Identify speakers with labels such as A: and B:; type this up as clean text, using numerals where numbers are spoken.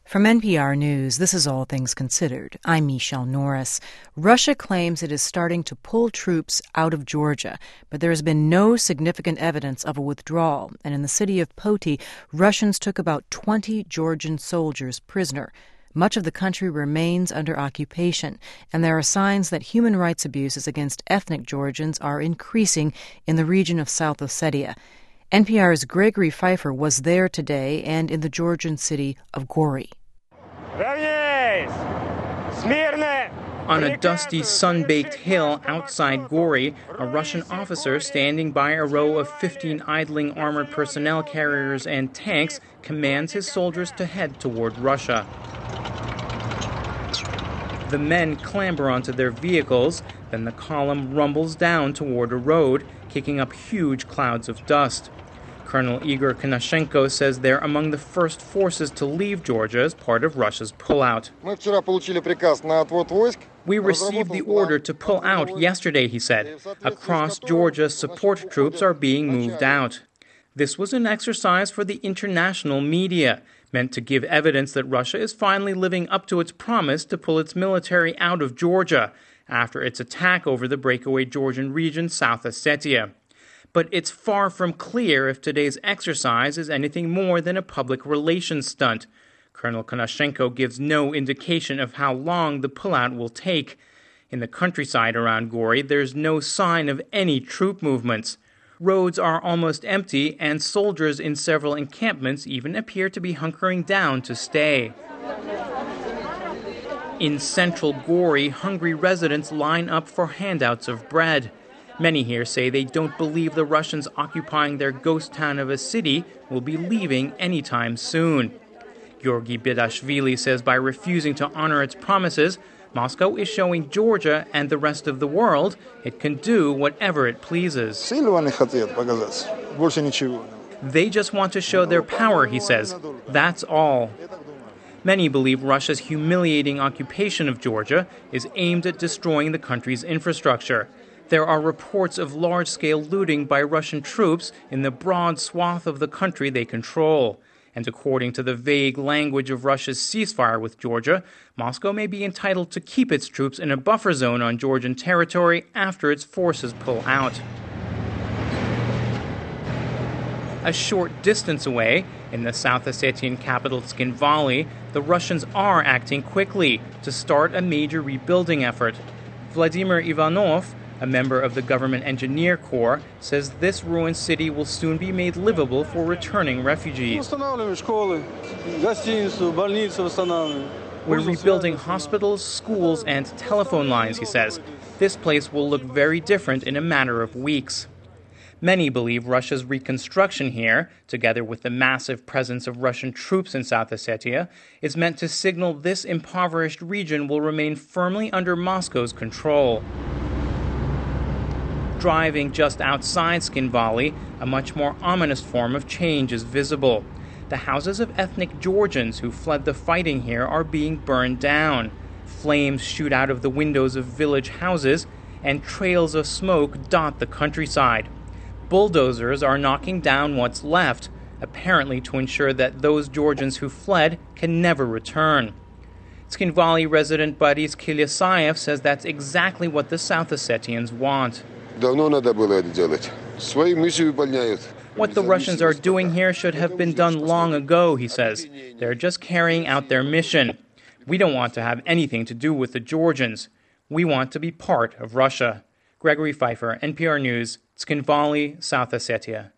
A: From NPR News, this is All Things Considered. I'm Michelle Norris. Russia claims it is starting to pull troops out of Georgia, but there has been no significant evidence of a withdrawal. And in the city of Poti, Russians took about 20 Georgian soldiers prisoner. Much of the country remains under occupation, and there are signs that human rights abuses against ethnic Georgians are increasing in the region of South Ossetia. NPR's Gregory Pfeiffer was there today and in the Georgian city of Gori.
B: On a dusty, sun-baked hill outside Gori, a Russian officer standing by a row of 15 idling armored personnel carriers and tanks commands his soldiers to head toward Russia. The men clamber onto their vehicles, then the column rumbles down toward a road, kicking up huge clouds of dust. Colonel Igor Konashenko says they're among the first forces to leave Georgia as part of Russia's pullout. We received the order to pull out yesterday, he said. Across Georgia, support troops are being moved out. This was an exercise for the international media, meant to give evidence that Russia is finally living up to its promise to pull its military out of Georgia after its attack over the breakaway Georgian region, South Ossetia. But it's far from clear if today's exercise is anything more than a public relations stunt. Colonel Konashenko gives no indication of how long the pullout will take. In the countryside around Gori, there's no sign of any troop movements. Roads are almost empty, and soldiers in several encampments even appear to be hunkering down to stay. In central Gori, hungry residents line up for handouts of bread. Many here say they don't believe the Russians occupying their ghost town of a city will be leaving anytime soon. Georgy Bidashvili says by refusing to honor its promises, Moscow is showing Georgia and the rest of the world it can do whatever it pleases. They just want to show their power, he says. That's all. Many believe Russia's humiliating occupation of Georgia is aimed at destroying the country's infrastructure. There are reports of large-scale looting by Russian troops in the broad swath of the country they control. And according to the vague language of Russia's ceasefire with Georgia, Moscow may be entitled to keep its troops in a buffer zone on Georgian territory after its forces pull out. A short distance away, in the South Ossetian capital Tskhinvali, the Russians are acting quickly to start a major rebuilding effort. Vladimir Ivanov, a member of the government engineer corps, says this ruined city will soon be made livable for returning refugees. We're rebuilding hospitals, schools, and telephone lines, he says. This place will look very different in a matter of weeks. Many believe Russia's reconstruction here, together with the massive presence of Russian troops in South Ossetia, is meant to signal this impoverished region will remain firmly under Moscow's control. Driving just outside Tskhinvali, a much more ominous form of change is visible. The houses of ethnic Georgians who fled the fighting here are being burned down. Flames shoot out of the windows of village houses, and trails of smoke dot the countryside. Bulldozers are knocking down what's left, apparently to ensure that those Georgians who fled can never return. Tskhinvali resident Boris Kilyasayev says that's exactly what the South Ossetians want. What the Russians are doing here should have been done long ago, he says. They're just carrying out their mission. We don't want to have anything to do with the Georgians. We want to be part of Russia. Gregory Pfeiffer, NPR News, Tskhinvali, South Ossetia.